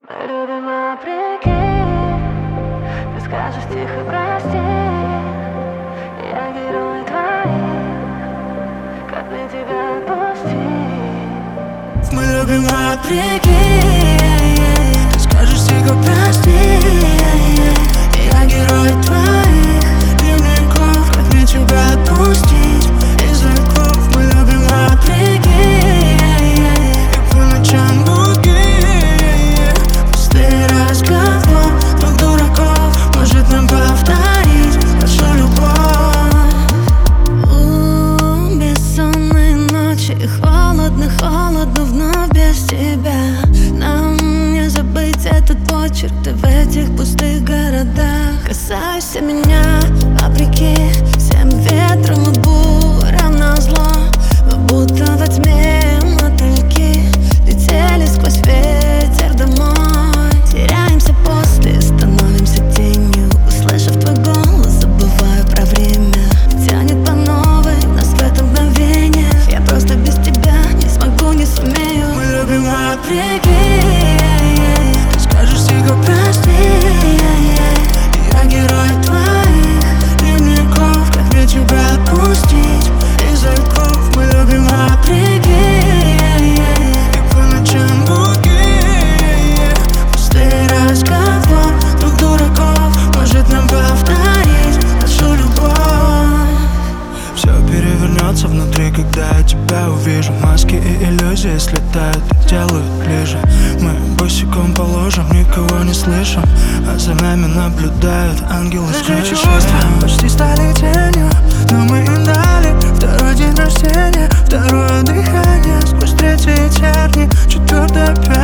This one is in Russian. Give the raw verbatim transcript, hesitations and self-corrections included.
Мы любим вопреки. Ты скажешь тихо прости. Я герой твоих. Как мне тебя отпустить? Мы любим вопреки. Ты скажешь тихо прости. Я герой твоих дневников. Как мне тебя отпустить? Языков мы любим вопреки. И по ночам будки. Пустые разговор двух дураков может нам повторить нашу любовь. У-у-у, бессонные ночи, холодно, холодно вновь без тебя. Нам не забыть этот почерк, ты в этих пустых городах. Касайся меня, вопреки всем ветрам и бурям назло. Мы будто во тьме мотыльки летели сквозь ветер домой. Теряемся после, становимся тенью. Услышав твой голос, забываю про время. Тянет по новой нас в это мгновение. Я просто без тебя не смогу, не сумею. Мы любим вопреки. Ты скажешь тихо прости. Я герой твоих дневников. Как мне тебя отпустить? Языков мы любим вопреки. И по ночам будки. Пустые разговор двух дураков может нам повторить нашу любовь. Все перевернется внутри, когда я тебя увижу. Маски и иллюзии слетают и делают ближе. Мы босиком положим, никого не слышим, а за нами наблюдают ангелы с крыши. Чувства почти стали тенью, но мы им дали второй день рождения, второе дыхание сквозь третьи терни, четвертое пять.